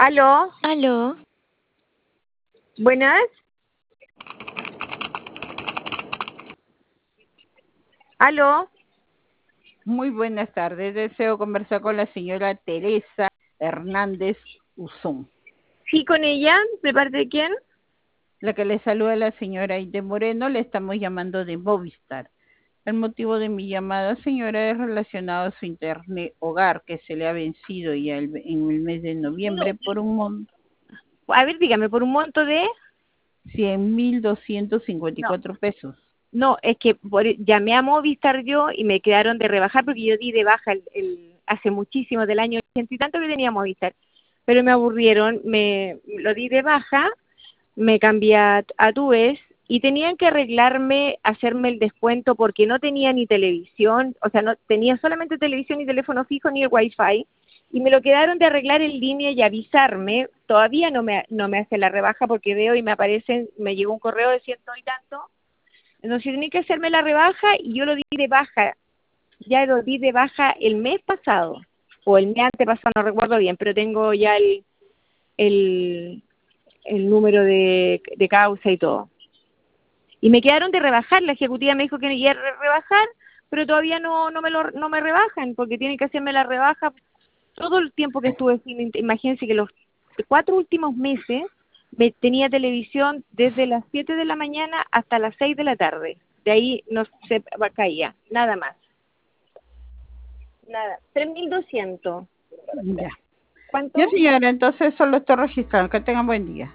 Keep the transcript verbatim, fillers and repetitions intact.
Aló, Aló, buenas. Aló, Muy buenas tardes. Deseo conversar con la señora Teresa Hernández Uzón. sí, con ella. ¿De parte de quién? La que le saluda la señora Aide Moreno, le estamos llamando de Movistar. El motivo de mi llamada, señora, es relacionado a su internet hogar que se le ha vencido ya el- en el mes de noviembre por un monto A ver, dígame, por un monto de... cien mil doscientos cincuenta y No, cuatro pesos. no, es que por- llamé a Movistar yo y me quedaron de rebajar porque yo di de baja el, el- hace muchísimo, del año ochenta y tanto que tenía Movistar. Pero me aburrieron, me lo di de baja, me cambié a, a Tues y tenían que arreglarme, hacerme el descuento porque no tenía ni televisión, o sea, no tenía solamente televisión y teléfono fijo ni el wifi, y me lo quedaron de arreglar en línea y avisarme. Todavía no me no me hace la rebaja porque veo y me aparecen, me llegó un correo de ciento y tanto. Entonces tenía que hacerme la rebaja y yo lo di de baja, ya lo di de baja el mes pasado o el mes antepasado, no recuerdo bien, pero tengo ya el el, el número de, de causa y todo. Y me quedaron de rebajar, la ejecutiva me dijo que me iba a re- rebajar, pero todavía no no me lo no me rebajan porque tienen que hacerme la rebaja todo el tiempo que estuve sin int- imagínense que los cuatro últimos meses me tenía televisión desde las siete de la mañana hasta las seis de la tarde. De ahí no se va- caía, nada más. Nada, tres mil doscientos. Ya. ¿Cuánto? Ya, señora, entonces solo estoy registrando. Que tengan buen día.